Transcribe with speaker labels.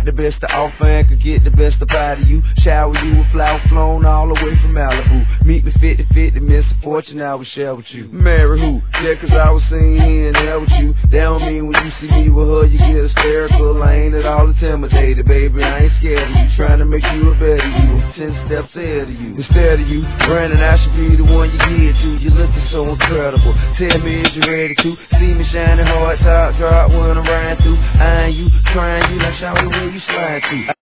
Speaker 1: got the best of offer and could get the best up out of you. Shower you with flower flown all the way from Malibu. Meet me 50-50, miss a fortune I would share with you. Marry who? Yeah, cause I was seen here and there with you. That don't mean when you see me with her you get hysterical. I ain't at all intimidated, baby, I ain't scared of you. Trying to make you a better you, 10 steps ahead of you. Instead of you running, I should be the one you get to. You looking so incredible. Tell me, is you ready to see me shining hard, top drop when I'm riding through? Eyeing you, trying you, like shout the way you slide through.